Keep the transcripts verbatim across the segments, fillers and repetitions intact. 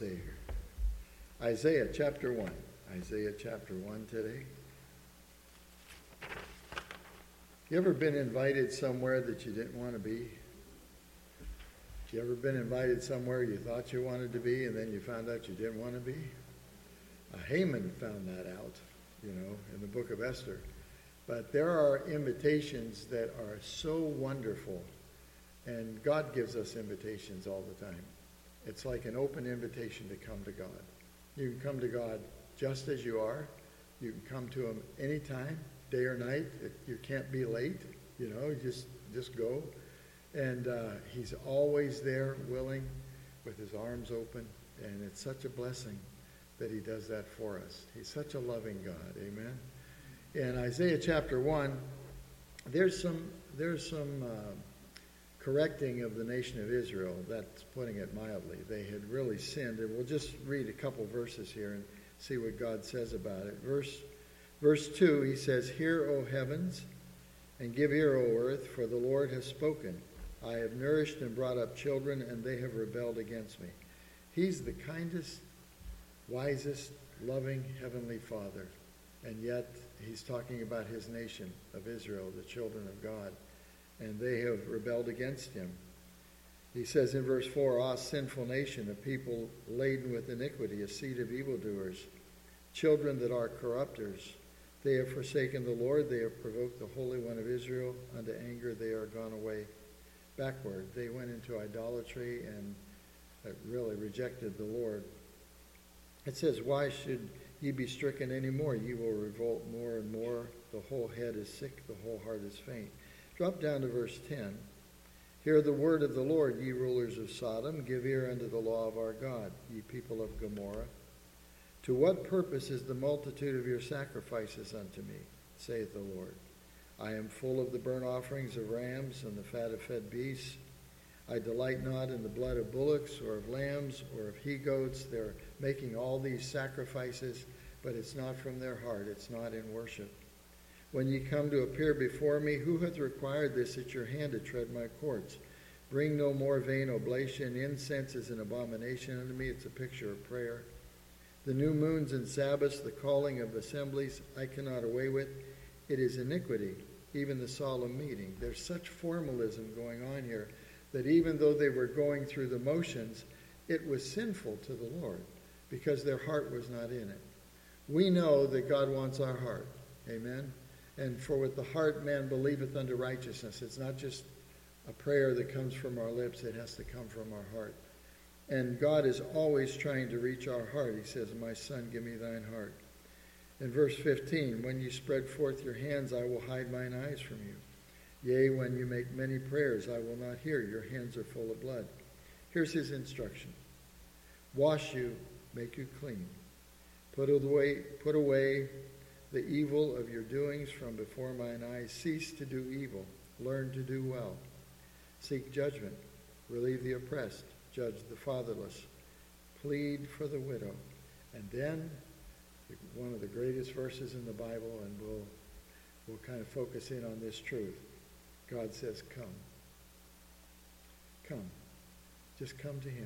Savior. Isaiah chapter one. Isaiah chapter one today. You ever been invited somewhere that you didn't want to be? You ever been invited somewhere you thought you wanted to be and then you found out you didn't want to be? Uh, Haman found that out, you know, in the book of Esther. But there are invitations that are so wonderful, and God gives us invitations all the time. It's like an open invitation to come to God. You can come to God just as you are. You can come to him anytime, day or night. It, you can't be late, you know, just, just go. And uh, he's always there, willing, with his arms open. And it's such a blessing that he does that for us. He's such a loving God. Amen. In Isaiah chapter one, there's some there's some uh, correcting of the nation of Israel. That's putting it mildly. They had really sinned. And we'll just read a couple verses here and see what God says about it. Verse, verse two, he says, "Hear, O heavens, and give ear, O earth, for the Lord has spoken. I have nourished and brought up children, and they have rebelled against me." He's the kindest, wisest, loving Heavenly Father. And yet, he's talking about his nation of Israel, the children of God. And they have rebelled against him. He says in verse four, "Ah, sinful nation, a people laden with iniquity, a seed of evildoers, children that are corrupters. They have forsaken the Lord, they have provoked the Holy One of Israel unto anger, they are gone away backward." They went into idolatry and really rejected the Lord. It says, "Why should ye be stricken any more? Ye will revolt more and more. The whole head is sick, the whole heart is faint." Drop down to verse ten. "Hear the word of the Lord, ye rulers of Sodom. Give ear unto the law of our God, ye people of Gomorrah. To what purpose is the multitude of your sacrifices unto me, saith the Lord? I am full of the burnt offerings of rams and the fat of fed beasts. I delight not in the blood of bullocks or of lambs or of he-goats." They're making all these sacrifices, but it's not from their heart. It's not in worship. "When ye come to appear before me, who hath required this at your hand to tread my courts? Bring no more vain oblation. Incense is an abomination unto me." It's a picture of prayer. "The new moons and Sabbaths, the calling of assemblies, I cannot away with. It is iniquity, even the solemn meeting." There's such formalism going on here that even though they were going through the motions, it was sinful to the Lord because their heart was not in it. We know that God wants our heart. Amen? And for with the heart man believeth unto righteousness. It's not just a prayer that comes from our lips. It has to come from our heart. And God is always trying to reach our heart. He says, "My son, give me thine heart." In verse fifteen, "When you spread forth your hands, I will hide mine eyes from you. Yea, when you make many prayers, I will not hear. Your hands are full of blood." Here's his instruction. "Wash you, make you clean. Put away, put away the evil of your doings from before mine eyes. Cease to do evil. Learn to do well. Seek judgment. Relieve the oppressed. Judge the fatherless. Plead for the widow." And then, one of the greatest verses in the Bible, and we'll, we'll kind of focus in on this truth. God says, "Come. Come. Just come to him."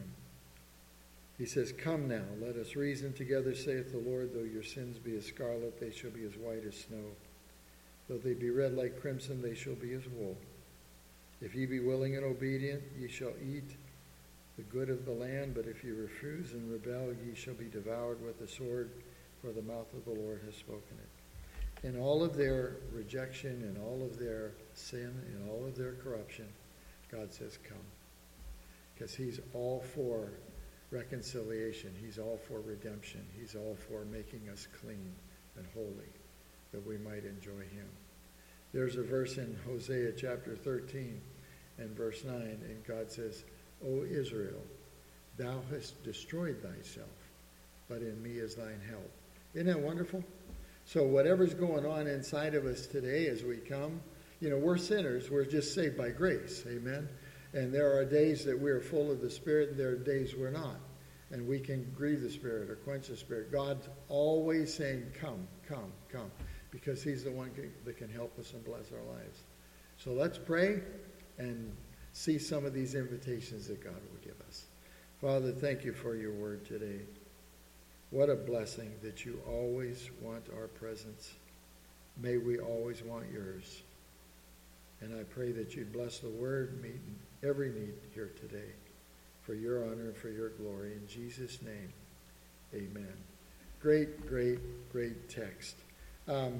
He says, "Come now, let us reason together, saith the Lord. Though your sins be as scarlet, they shall be as white as snow. Though they be red like crimson, they shall be as wool. If ye be willing and obedient, ye shall eat the good of the land. But if ye refuse and rebel, ye shall be devoured with the sword, for the mouth of the Lord has spoken it." In all of their rejection, in all of their sin, in all of their corruption, God says, "Come." Because he's all for reconciliation. He's all for redemption. He's all for making us clean and holy, that we might enjoy him. There's a verse in Hosea chapter thirteen and verse nine, and God says, "O Israel, thou hast destroyed thyself, but in me is thine help." Isn't that wonderful? So whatever's going on inside of us today as we come, you know, we're sinners. We're just saved by grace. Amen? And there are days that we're full of the Spirit, and there are days we're not. And we can grieve the Spirit or quench the Spirit. God's always saying, "Come, come, come," because he's the one that can help us and bless our lives. So let's pray and see some of these invitations that God will give us. Father, thank you for your word today. What a blessing that you always want our presence. May we always want yours. And I pray that you'd bless the word, meeting every need here today for your honor and for your glory. In Jesus' name, amen. Great, great, great text. Um,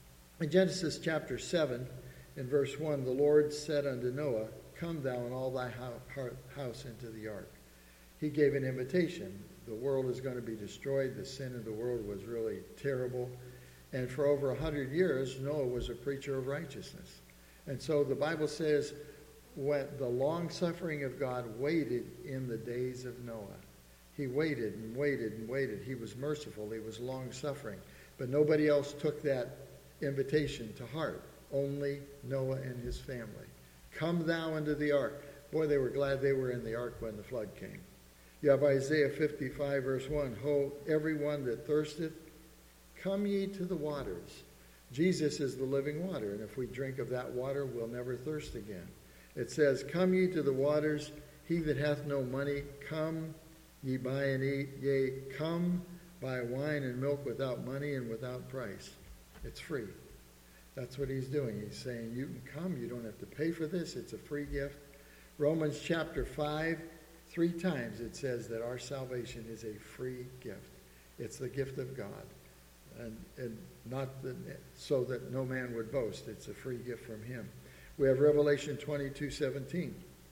in Genesis chapter seven, in verse one, the Lord said unto Noah, Come thou and all thy house into the ark. He gave an invitation. The world is going to be destroyed. The sin of the world was really terrible. And for over a hundred years, Noah was a preacher of righteousness. And so the Bible says, when the long-suffering of God waited in the days of Noah. He waited and waited and waited. He was merciful. He was long-suffering. But nobody else took that invitation to heart. Only Noah and his family. Come thou into the ark. Boy, they were glad they were in the ark when the flood came. You have Isaiah fifty-five, verse one. Ho, everyone that thirsteth, come ye to the waters. Jesus is the living water, and if we drink of that water, we'll never thirst again. It says, Come ye to the waters, he that hath no money, come ye buy and eat. Yea, come buy wine and milk without money and without price. It's free. That's what he's doing. He's saying, you can come. You don't have to pay for this. It's a free gift. Romans chapter five, three times it says that our salvation is a free gift. It's the gift of God. And, and not the, so that no man would boast. It's a free gift from him. We have Revelation twenty-two seventeen.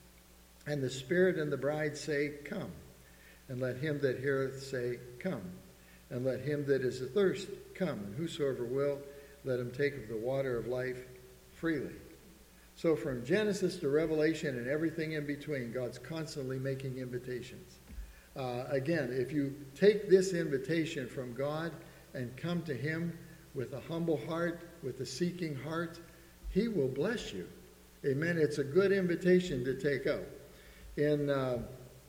And the Spirit and the bride say, Come. And let him that heareth say, Come. And let him that is athirst come. And whosoever will, let him take of the water of life freely. So from Genesis to Revelation and everything in between, God's constantly making invitations. Uh, again, if you take this invitation from God and come to him with a humble heart, with a seeking heart, he will bless you. Amen. It's a good invitation to take up. In, uh,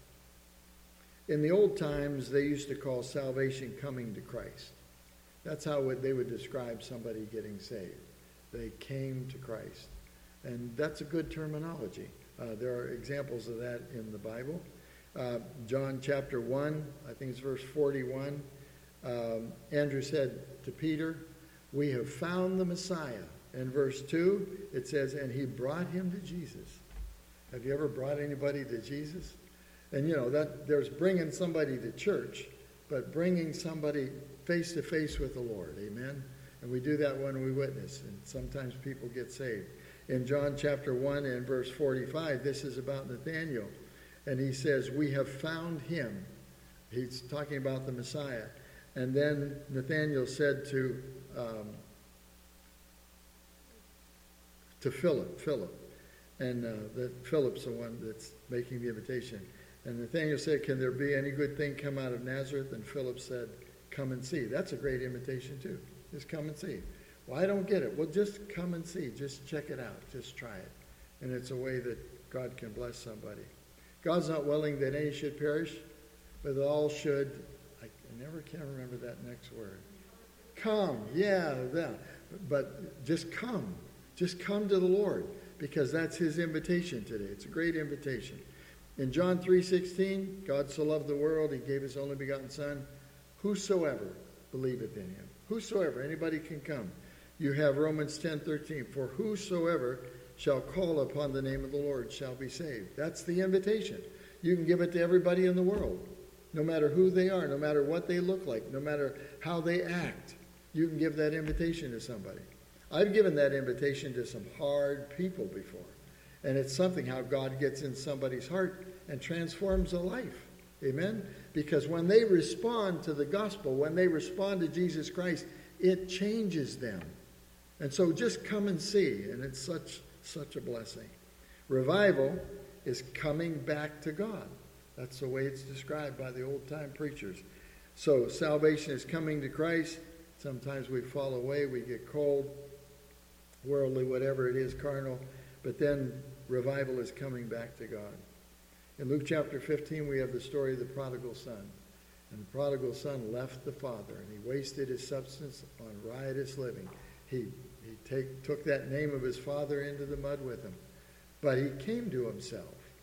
in the old times, they used to call salvation coming to Christ. That's how they would describe somebody getting saved. They came to Christ. And that's a good terminology. Uh, there are examples of that in the Bible. Uh, John chapter one, I think it's verse forty-one. Um, Andrew said to Peter, We have found the Messiah. In verse two, it says, And he brought him to Jesus. Have you ever brought anybody to Jesus? And you know, that there's bringing somebody to church, but bringing somebody face to face with the Lord. Amen? And we do that when we witness, and sometimes people get saved. In John chapter one and verse forty-five, this is about Nathanael. And he says, We have found him. He's talking about the Messiah. And then Nathanael said to um, to Philip, Philip, and uh, that Philip's the one that's making the invitation. And Nathanael said, Can there be any good thing come out of Nazareth? And Philip said, Come and see. That's a great invitation too. Just come and see. Well, I don't get it. Well, just come and see. Just check it out. Just try it. And it's a way that God can bless somebody. God's not willing that any should perish, but that all should, I, I never can remember that next word. Come. Yeah, that. But just come. Just come to the Lord, because that's his invitation today. It's a great invitation. In John three sixteen, God so loved the world, he gave his only begotten Son. Whosoever believeth in him. Whosoever, anybody can come. You have Romans ten thirteen. For whosoever shall call upon the name of the Lord shall be saved. That's the invitation. You can give it to everybody in the world, no matter who they are, no matter what they look like, no matter how they act. You can give that invitation to somebody. I've given that invitation to some hard people before. And it's something how God gets in somebody's heart and transforms a life. Amen? Because when they respond to the gospel, when they respond to Jesus Christ, it changes them. And so just come and see. And it's such, such a blessing. Revival is coming back to God. That's the way it's described by the old-time preachers. So salvation is coming to Christ. Sometimes we fall away, we get cold, worldly, whatever it is, carnal. But then revival is coming back to God. In Luke chapter fifteen, we have the story of the prodigal son. And the prodigal son left the father, and he wasted his substance on riotous living. He, he take, took that name of his father into the mud with him. But he came to himself.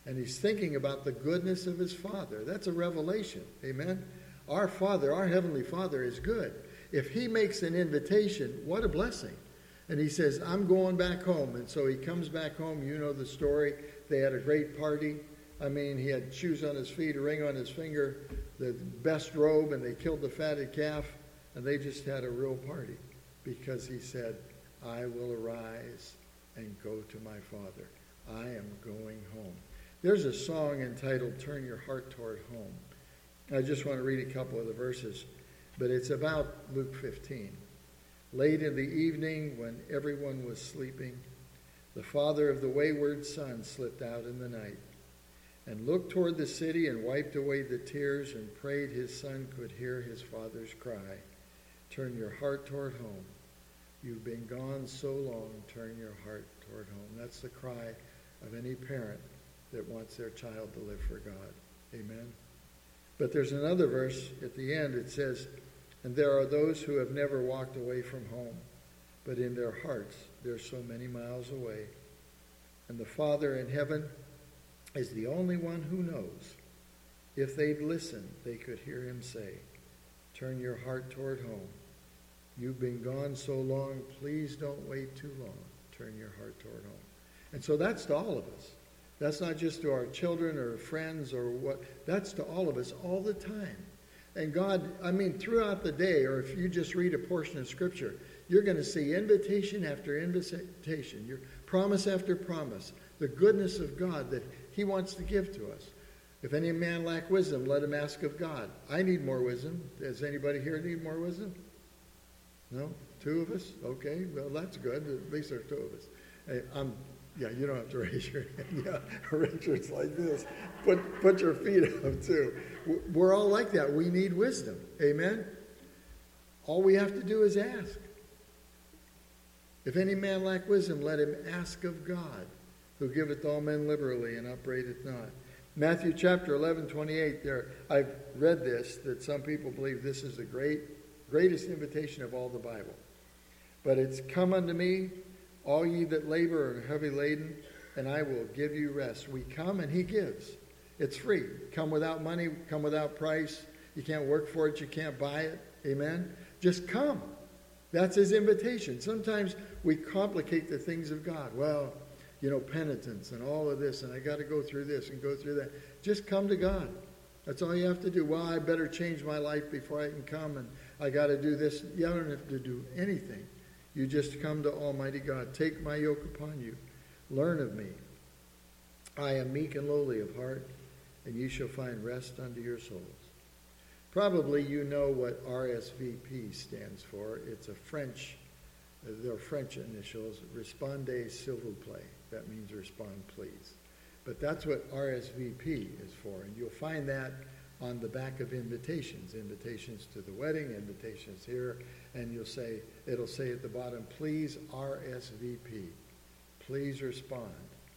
And he's thinking about the goodness of his Father. That's a revelation. Amen? Our Father, our Heavenly Father is good. If he makes an invitation, what a blessing. And he says, I'm going back home. And so he comes back home. You know the story. They had a great party. I mean, he had shoes on his feet, a ring on his finger, the best robe, and they killed the fatted calf. And they just had a real party because he said, I will arise and go to my Father. I am going home. There's a song entitled Turn Your Heart Toward Home. I just want to read a couple of the verses, but it's about Luke fifteen. Late in the evening, when everyone was sleeping, the father of the wayward son slipped out in the night and looked toward the city and wiped away the tears and prayed his son could hear his father's cry. Turn your heart toward home. You've been gone so long, turn your heart toward home. That's the cry of any parent that wants their child to live for God. Amen. But there's another verse at the end. It says, and there are those who have never walked away from home, but in their hearts they're so many miles away. And the Father in heaven is the only one who knows. If they'd listen, they could hear him say, turn your heart toward home. You've been gone so long, please don't wait too long. Turn your heart toward home. And so that's to all of us. That's not just to our children or friends or what. That's to all of us all the time. And God, I mean, throughout the day, or if you just read a portion of Scripture, you're going to see invitation after invitation, your promise after promise, the goodness of God that he wants to give to us. If any man lack wisdom, let him ask of God. I need more wisdom. Does anybody here need more wisdom? No? Two of us? Okay, well, that's good. At least there's two of us. Hey, I'm Yeah, you don't have to raise your hand. Yeah, Richard's like this. Put put your feet up too. We're all like that. We need wisdom. Amen? All we have to do is ask. If any man lack wisdom, let him ask of God, who giveth all men liberally and upbraideth not. Matthew chapter eleven, twenty-eight, there, I've read this, that some people believe this is the great, greatest invitation of all the Bible. But it's, come unto me, all ye that labor and are heavy laden, and I will give you rest. We come and he gives. It's free. Come without money, come without price. You can't work for it, you can't buy it. Amen? Just come. That's his invitation. Sometimes we complicate the things of God. Well, you know, penitence and all of this, and I got to go through this and go through that. Just come to God. That's all you have to do. Well, I better change my life before I can come, and I got to do this. You don't have to do anything. You just come to Almighty God. Take my yoke upon you. Learn of me. I am meek and lowly of heart, and you shall find rest unto your souls. Probably you know what R S V P stands for. It's a French, they're French initials, Répondez s'il vous plaît. That means respond, please. But that's what R S V P is for, and you'll find that on the back of invitations, invitations to the wedding, invitations here, and you'll say, it'll say at the bottom, please R S V P, please respond.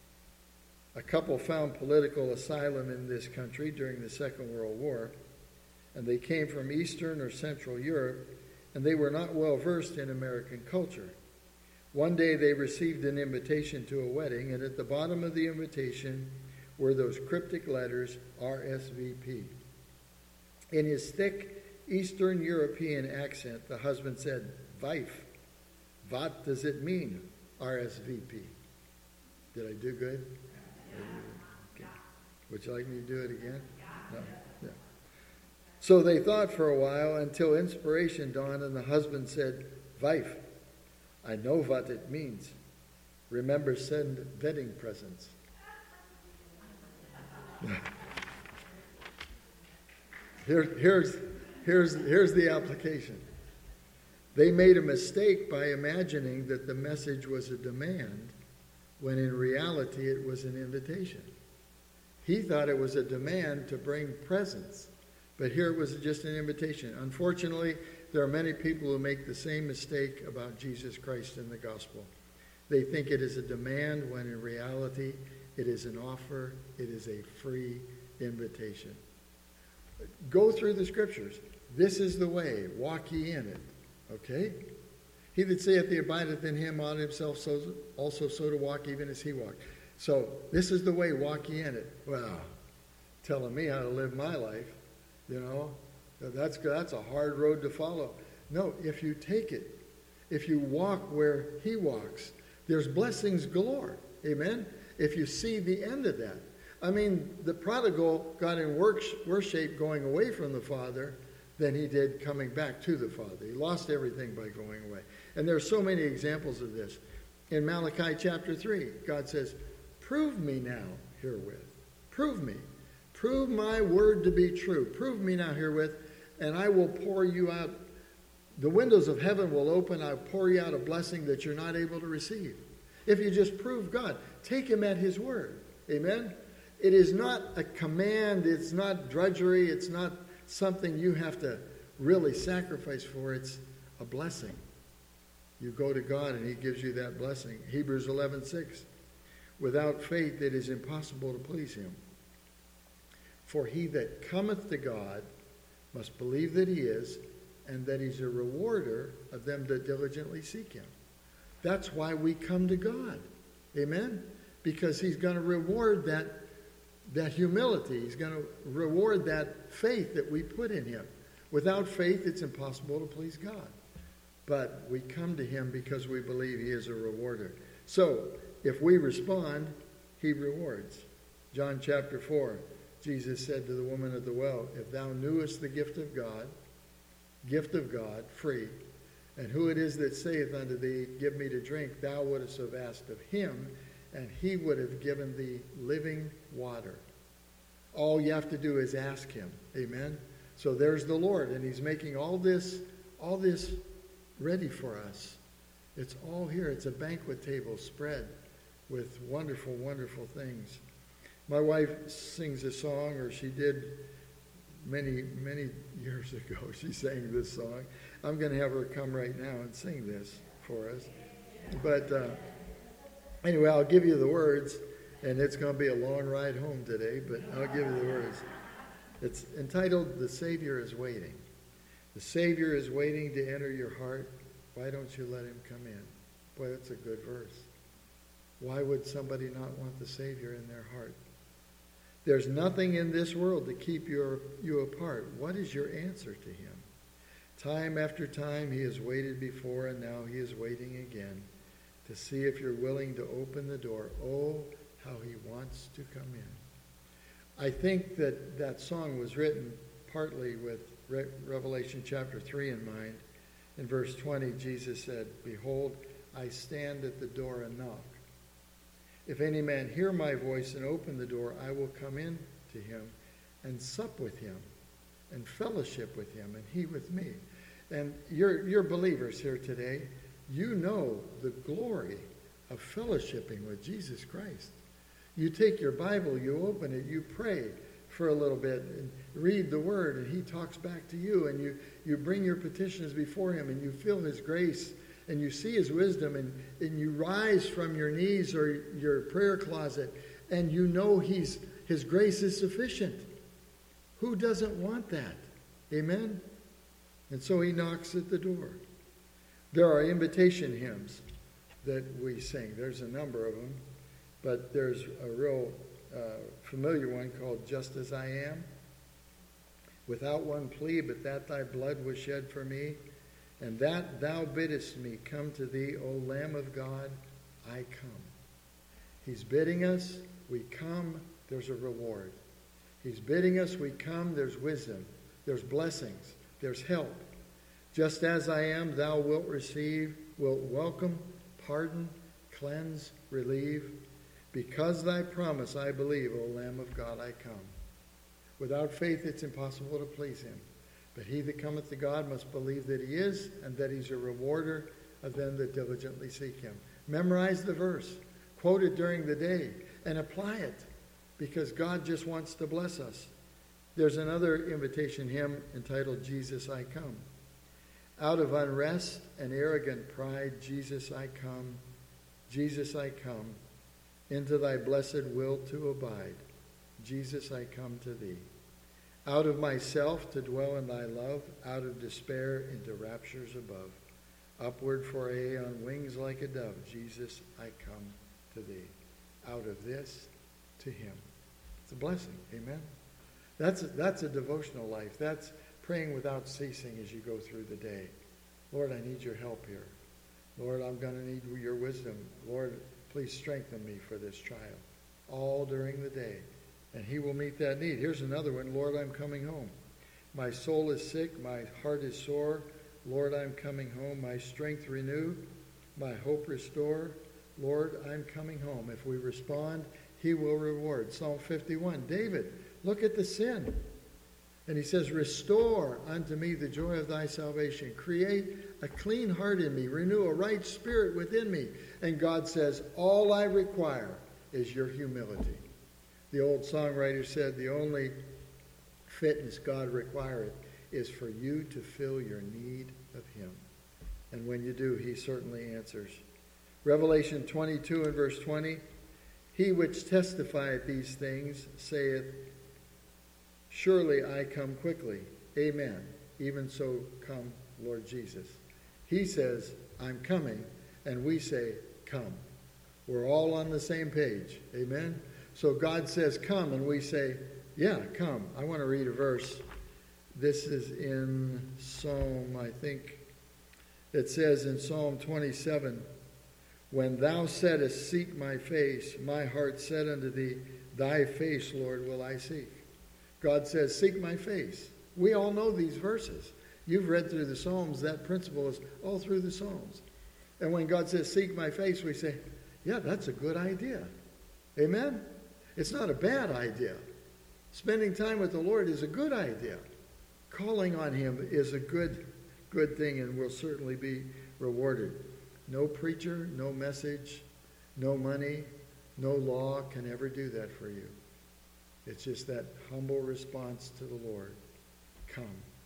A couple found political asylum in this country during the Second World War, and they came from Eastern or Central Europe, and they were not well versed in American culture. One day they received an invitation to a wedding, and at the bottom of the invitation were those cryptic letters, R S V P. In his thick Eastern European accent, the husband said, Wife, what does it mean, R S V P? Did I do good? Okay. Would you like me to do it again? No? Yeah. So they thought for a while until inspiration dawned, and the husband said, Wife, I know what it means. Remember, send wedding presents. Here, here's, here's, here's the application. They made a mistake by imagining that the message was a demand, when in reality it was an invitation. He thought it was a demand to bring presents, but here it was just an invitation. Unfortunately, there are many people who make the same mistake about Jesus Christ and the gospel. They think it is a demand when in reality it is an offer, it is a free invitation. Go through the scriptures. This is the way, walk ye in it. Okay? He that saith he abideth in him ought himself so, also so to walk even as he walked. So this is the way, walk ye in it. Well, telling me how to live my life, you know, that's, that's a hard road to follow. No, if you take it, if you walk where he walks, there's blessings galore. Amen? If you see the end of that. I mean, the prodigal got in worse, worse shape going away from the Father than he did coming back to the Father. He lost everything by going away. And there are so many examples of this. In Malachi chapter three, God says, prove me now herewith. Prove me. Prove my word to be true. Prove me now herewith, and I will pour you out. The windows of heaven will open. I'll pour you out a blessing that you're not able to receive. If you just prove God, take him at his word. Amen? It is not a command. It's not drudgery. It's not something you have to really sacrifice for. It's a blessing. You go to God and he gives you that blessing. Hebrews eleven six. Without faith it is impossible to please him. For he that cometh to God must believe that he is, and that he's a rewarder of them that diligently seek him. That's why we come to God. Amen? Because he's going to reward that, that humility. He's going to reward that faith that we put in him. Without faith, it's impossible to please God. But we come to him because we believe he is a rewarder. So, if we respond, he rewards. John chapter four, Jesus said to the woman at the well, if thou knewest the gift of God, gift of God, free, and who it is that saith unto thee, give me to drink, thou wouldst have asked of him, and he would have given thee living water. All you have to do is ask him. Amen? So there's the Lord, and he's making all this, all this ready for us. It's all here. It's a banquet table spread with wonderful, wonderful things. My wife sings a song, or she did many, many years ago. She sang this song. I'm going to have her come right now and sing this for us. But uh, anyway, I'll give you the words, and it's going to be a long ride home today, but I'll give you the words. It's entitled, The Savior is Waiting. The Savior is waiting to enter your heart. Why don't you let him come in? Boy, that's a good verse. Why would somebody not want the Savior in their heart? There's nothing in this world to keep you, you apart. What is your answer to him? Time after time he has waited before, and now he is waiting again to see if you're willing to open the door. Oh, how he wants to come in. I think that that song was written partly with Re- Revelation chapter three in mind. In verse twenty, Jesus said, behold, I stand at the door and knock. If any man hear my voice and open the door, I will come in to him and sup with him and fellowship with him and he with me. And you're, you're believers here today. You know the glory of fellowshipping with Jesus Christ. You take your Bible, you open it, you pray for a little bit and read the word, and he talks back to you, and you, you bring your petitions before him, and you feel his grace, and you see his wisdom, and, and you rise from your knees or your prayer closet, and you know he's, his grace is sufficient. Who doesn't want that? Amen? And so he knocks at the door. There are invitation hymns that we sing. There's a number of them, but there's a real uh, familiar one called Just As I Am. Without one plea, but that thy blood was shed for me, and that thou biddest me come to thee, O Lamb of God, I come. He's bidding us, we come, there's a reward. He's bidding us, we come, there's wisdom, there's blessings, there's help. Just as I am, thou wilt receive, wilt welcome, pardon, cleanse, relieve. Because thy promise I believe, O Lamb of God, I come. Without faith it's impossible to please him. But he that cometh to God must believe that he is, and that he's a rewarder of them that diligently seek him. Memorize the verse. Quote it during the day, and apply it, because God just wants to bless us. There's another invitation hymn entitled, Jesus, I Come. Out of unrest and arrogant pride, Jesus, I come. Jesus, I come. Into thy blessed will to abide. Jesus, I come to thee. Out of myself to dwell in thy love, out of despair into raptures above. Upward for aye on wings like a dove, Jesus, I come to thee. out of this to him. It's a blessing. Amen. That's a, that's a devotional life. That's praying without ceasing as you go through the day. Lord, I need your help here. Lord, I'm going to need your wisdom. Lord, please strengthen me for this trial. All during the day. And he will meet that need. Here's another one. Lord, I'm coming home. My soul is sick. My heart is sore. Lord, I'm coming home. My strength renew. My hope restore. Lord, I'm coming home. If we respond, he will reward. Psalm fifty-one. David, look at the sin. And he says, restore unto me the joy of thy salvation. Create a clean heart in me. Renew a right spirit within me. And God says, all I require is your humility. The old songwriter said, the only fitness God requireth is for you to fill your need of him. And when you do, he certainly answers. Revelation twenty-two and verse twenty, he which testifieth these things saith, surely I come quickly. Amen. Even so come, Lord Jesus. He says, I'm coming, and we say, come. We're all on the same page. Amen. So God says, come, and we say, yeah, come. I want to read a verse. This is in Psalm, I think, it says in Psalm twenty-seven, when thou saidest, seek my face, my heart said unto thee, thy face, Lord, will I seek. God says, seek my face. We all know these verses. You've read through the Psalms. That principle is all through the Psalms. And when God says, seek my face, we say, yeah, that's a good idea. Amen? It's not a bad idea. Spending time with the Lord is a good idea. Calling on him is a good, good thing and will certainly be rewarded. No preacher, no message, no money, no law can ever do that for you. It's just that humble response to the Lord. Come.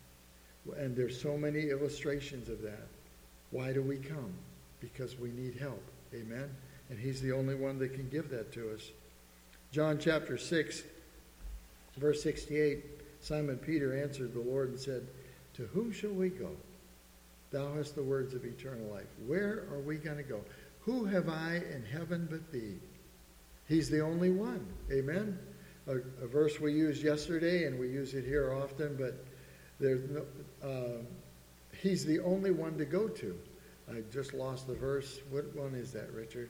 And there's so many illustrations of that. Why do we come? Because we need help. Amen? And he's the only one that can give that to us. John chapter six, verse sixty-eight, Simon Peter answered the Lord and said, to whom shall we go? Thou hast the words of eternal life. Where are we going to go? Who have I in heaven but thee? He's the only one. Amen? A, a verse we used yesterday, and we use it here often, but there's no, uh, he's the only one to go to. I just lost the verse. What one is that, Richard?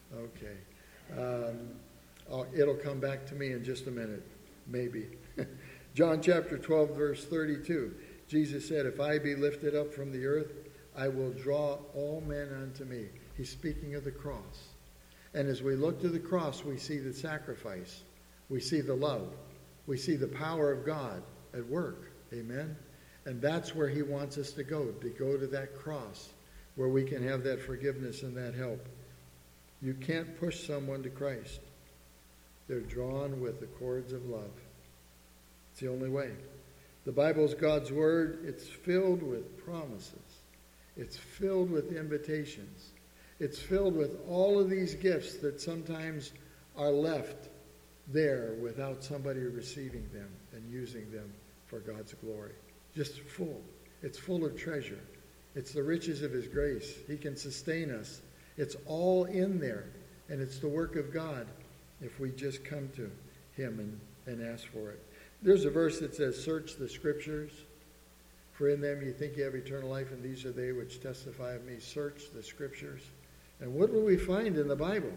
Okay. Um, oh, it'll come back to me in just a minute, maybe. John chapter twelve, verse thirty-two. Jesus said, if I be lifted up from the earth, I will draw all men unto me. He's speaking of the cross. And as we look to the cross, we see the sacrifice. We see the love. We see the power of God at work. Amen? And that's where he wants us to go, to go to that cross where we can have that forgiveness and that help. You can't push someone to Christ. They're drawn with the cords of love. It's the only way. The Bible is God's word. It's filled with promises. It's filled with invitations. It's filled with all of these gifts that sometimes are left there without somebody receiving them and using them for God's glory. Just full. It's full of treasure. It's the riches of his grace. He can sustain us. It's all in there. And it's the work of God if we just come to him and, and ask for it. There's a verse that says, search the scriptures, for in them you think you have eternal life, and these are they which testify of me. Search the scriptures. And what will we find in the Bible?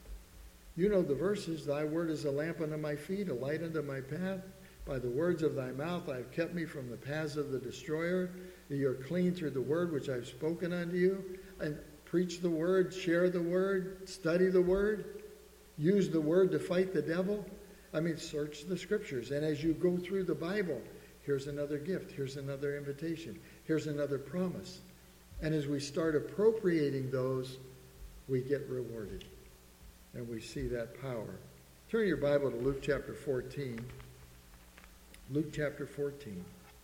You know the verses. Thy word is a lamp unto my feet, a light unto my path. By the words of thy mouth I have kept me from the paths of the destroyer. You are clean through the word which I have spoken unto you. And preach the word, share the word, study the word, use the word to fight the devil. I mean, search the scriptures. And as you go through the Bible, here's another gift. Here's another invitation. Here's another promise. And as we start appropriating those, we get rewarded. And we see that power. Turn your Bible to Luke chapter fourteen. Luke chapter fourteen.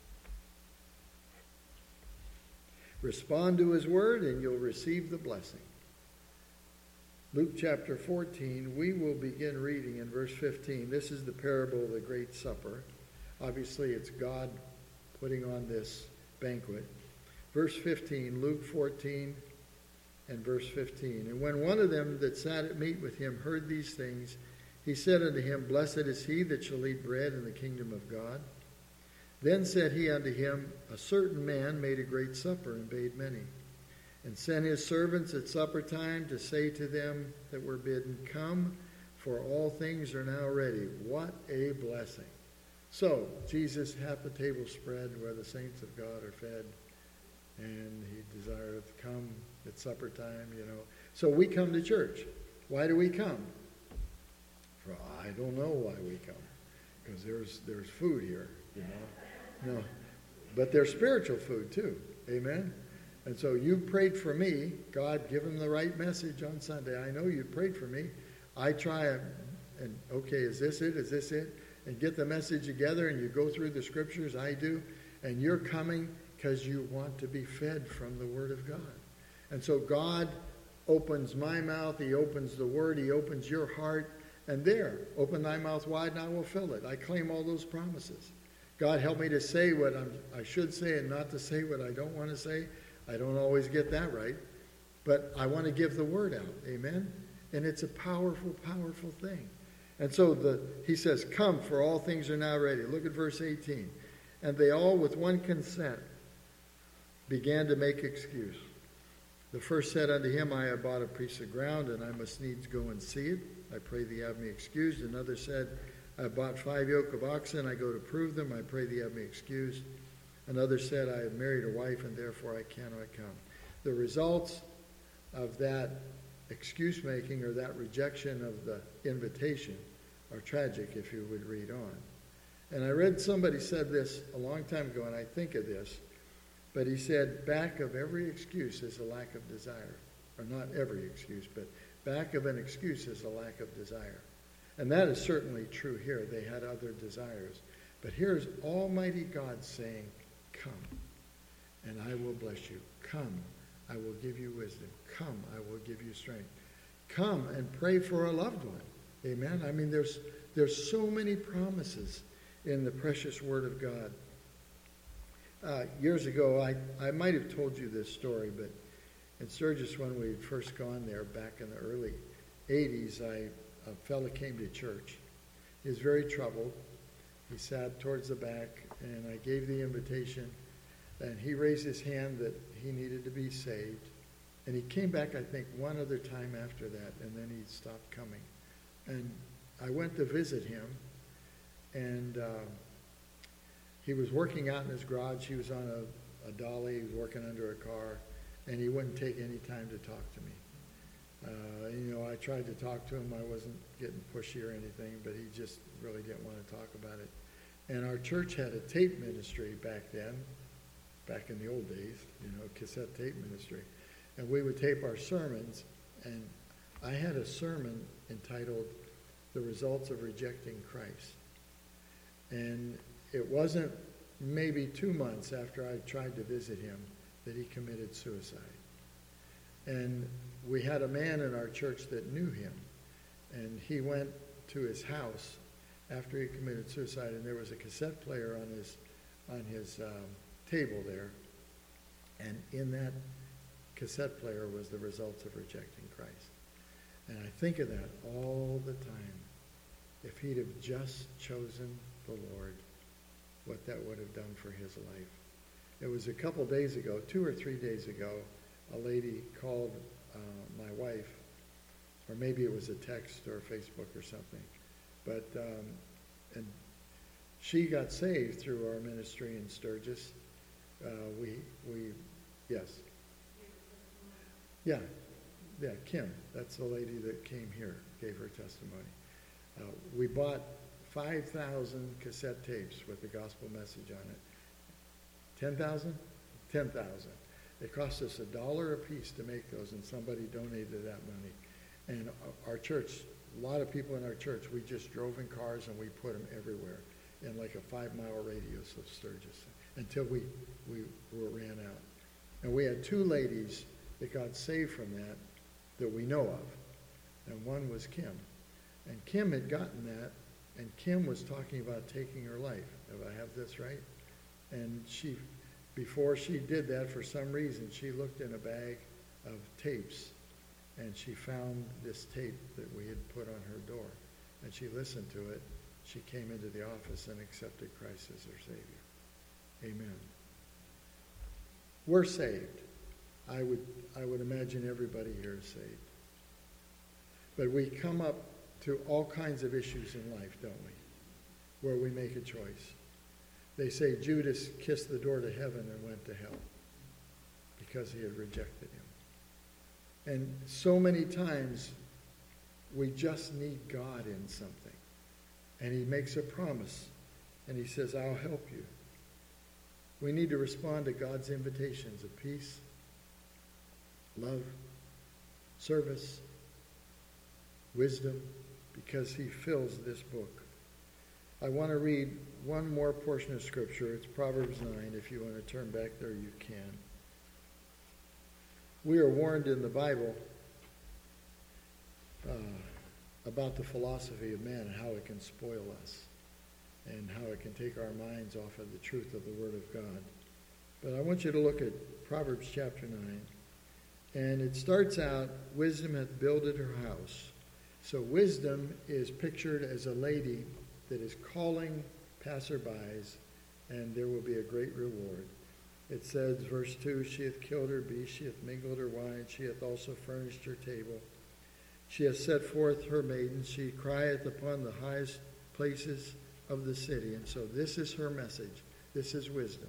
Respond to his word and you'll receive the blessing. Luke chapter fourteen, we will begin reading in verse fifteen. This is the parable of the Great Supper. Obviously, it's God putting on this banquet. Verse fifteen, Luke fourteen, And verse fifteen, and when one of them that sat at meat with him heard these things, he said unto him, Blessed is he that shall eat bread in the kingdom of God. Then said he unto him, A certain man made a great supper, and bade many, and sent his servants at supper time to say to them that were bidden, Come, for all things are now ready. What a blessing. So, Jesus hath the table spread where the saints of God are fed, and he desireth to come at supper time, you know. So we come to church. Why do we come? For I don't know why we come, because there's there's food here, you know. No, but there's spiritual food too. Amen. And so you prayed for me. God, give him the right message on Sunday. I know you prayed for me. I try and, and okay, is this it? Is this it? And get the message together, and you go through the scriptures. I do, and you're coming because you want to be fed from the Word of God. And so God opens my mouth. He opens the Word. He opens your heart. And there, open thy mouth wide, and I will fill it. I claim all those promises. God, help me to say what I'm, I should say and not to say what I don't want to say. I don't always get that right. But I want to give the Word out. Amen? And it's a powerful, powerful thing. And so the he says, Come, for all things are now ready. Look at verse eighteen. And they all with one consent began to make excuse. The first said unto him, I have bought a piece of ground, and I must needs go and see it. I pray thee have me excused. Another said, I have bought five yoke of oxen. I go to prove them. I pray thee have me excused. Another said, I have married a wife, and therefore I cannot come. The results of that excuse-making or that rejection of the invitation are tragic, if you would read on. And I read somebody said this a long time ago, and I think of this, but he said, back of every excuse is a lack of desire. Or not every excuse, but back of an excuse is a lack of desire. And that is certainly true here. They had other desires. But here's Almighty God saying, Come, and I will bless you. Come, I will give you wisdom. Come, I will give you strength. Come and pray for a loved one. Amen? I mean, there's there's so many promises in the precious Word of God. Uh, years ago, I, I might have told you this story, but in Sturgis, when we had first gone there back in the early eighties, I, a fellow came to church. He was very troubled. He sat towards the back, and I gave the invitation, and he raised his hand that he needed to be saved. And he came back, I think, one other time after that, and then he stopped coming. And I went to visit him, and uh, he was working out in his garage. He was on a, a dolly. He was working under a car, and he wouldn't take any time to talk to me. Uh, you know, I tried to talk to him. I wasn't getting pushy or anything, but he just really didn't want to talk about it. And our church had a tape ministry back then, back in the old days, you know, cassette tape ministry. And we would tape our sermons, and I had a sermon entitled, The Results of Rejecting Christ. And it wasn't maybe two months after I tried to visit him that he committed suicide. And we had a man in our church that knew him, and he went to his house after he committed suicide, and there was a cassette player on his on his um, table there, and in that cassette player was The Results of Rejecting Christ. And I think of that all the time. If he'd have just chosen the Lord, what that would have done for his life. It was a couple days ago, two or three days ago, a lady called uh, my wife, or maybe it was a text or Facebook or something, but um, and she got saved through our ministry in Sturgis. Uh, we we yes, yeah, yeah. Kim, that's the lady that came here, gave her testimony. Uh, we bought five thousand cassette tapes with the gospel message on it. ten thousand? ten thousand. It cost us a dollar a piece to make those, and somebody donated that money. And our church, a lot of people in our church, we just drove in cars and we put them everywhere in like a five-mile radius of Sturgis until we, we were ran out. And we had two ladies that got saved from that that we know of. And one was Kim. And Kim had gotten that, and Kim was talking about taking her life. If I have this right? And she, before she did that, for some reason, she looked in a bag of tapes, and she found this tape that we had put on her door, and she listened to it. She came into the office and accepted Christ as her Savior. Amen. We're saved. I would, I would imagine everybody here is saved. But we come up to all kinds of issues in life, don't we? Where we make a choice. They say Judas kissed the door to heaven and went to hell because he had rejected him. And so many times we just need God in something. And he makes a promise. And he says, I'll help you. We need to respond to God's invitations of peace, love, service, wisdom, because he fills this book. I want to read one more portion of Scripture. It's Proverbs nine. If you want to turn back there, you can. We are warned in the Bible uh, about the philosophy of man and how it can spoil us and how it can take our minds off of the truth of the Word of God. But I want you to look at Proverbs chapter nine. And it starts out, wisdom hath builded her house. So wisdom is pictured as a lady that is calling passerbys, and there will be a great reward. It says, verse two, she hath killed her beast, she hath mingled her wine, she hath also furnished her table. She hath set forth her maidens, she crieth upon the highest places of the city. And so this is her message. This is wisdom.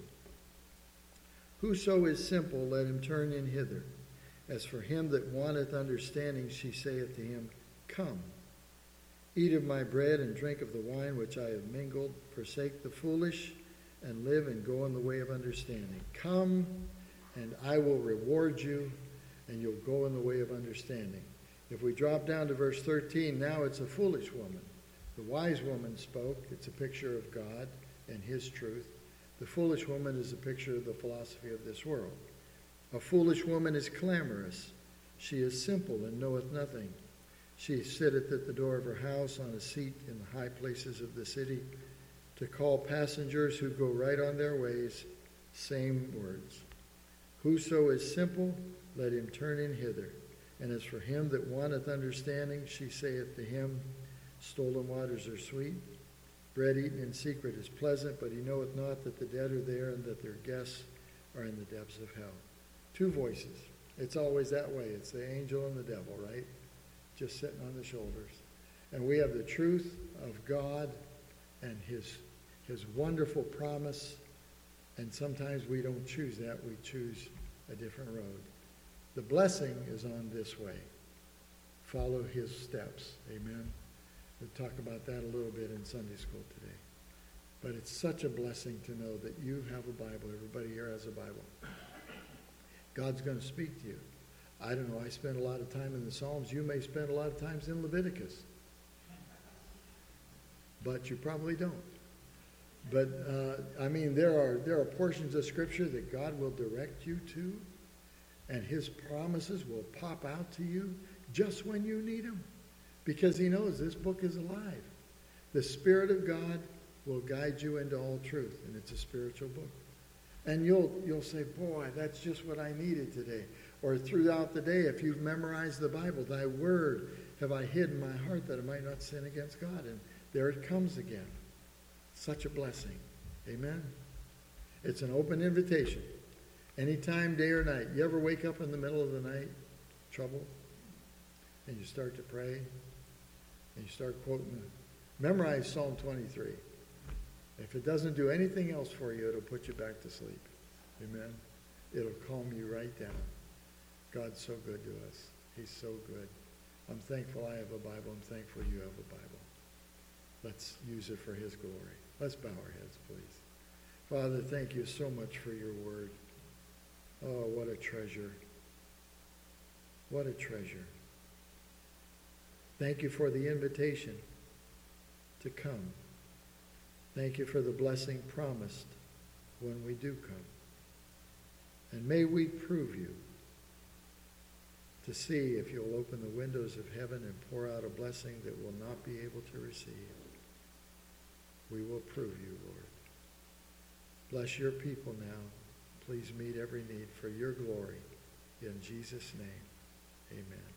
Whoso is simple, let him turn in hither. As for him that wanteth understanding, she saith to him, Come, eat of my bread and drink of the wine which I have mingled. Forsake the foolish and live and go in the way of understanding. Come, and I will reward you, and you'll go in the way of understanding. If we drop down to verse thirteen, now it's a foolish woman. The wise woman spoke. It's a picture of God and his truth. The foolish woman is a picture of the philosophy of this world. A foolish woman is clamorous. She is simple and knoweth nothing. She sitteth at the door of her house on a seat in the high places of the city to call passengers who go right on their ways. Same words. Whoso is simple, let him turn in hither. And as for him that wanteth understanding, she saith to him, Stolen waters are sweet. Bread eaten in secret is pleasant, but he knoweth not that the dead are there and that their guests are in the depths of hell. Two voices. It's always that way. It's the angel and the devil, right? Just sitting on the shoulders. And we have the truth of God and his, his wonderful promise. And sometimes we don't choose that. We choose a different road. The blessing is on this way. Follow his steps. Amen. We'll talk about that a little bit in Sunday school today. But it's such a blessing to know that you have a Bible. Everybody here has a Bible. God's going to speak to you. I don't know, I spend a lot of time in the Psalms. You may spend a lot of times in Leviticus. But you probably don't. But, uh, I mean, there are, there are portions of Scripture that God will direct you to, and his promises will pop out to you just when you need them, because he knows this book is alive. The Spirit of God will guide you into all truth, and it's a spiritual book. And you'll you'll say, boy, that's just what I needed today. Or throughout the day, if you've memorized the Bible, thy word have I hid in my heart that I might not sin against God. And there it comes again. Such a blessing. Amen? It's an open invitation. Anytime, day or night. You ever wake up in the middle of the night, trouble, and you start to pray, and you start quoting, memorize Psalm twenty-three. If it doesn't do anything else for you, it'll put you back to sleep. Amen? It'll calm you right down. God's so good to us. He's so good. I'm thankful I have a Bible. I'm thankful you have a Bible. Let's use it for his glory. Let's bow our heads, please. Father, thank you so much for your word. Oh, what a treasure. What a treasure. Thank you for the invitation to come. Thank you for the blessing promised when we do come. And may we prove you to see if you'll open the windows of heaven and pour out a blessing that we'll not be able to receive. We will prove you, Lord. Bless your people now. Please meet every need for your glory. In Jesus' name, amen.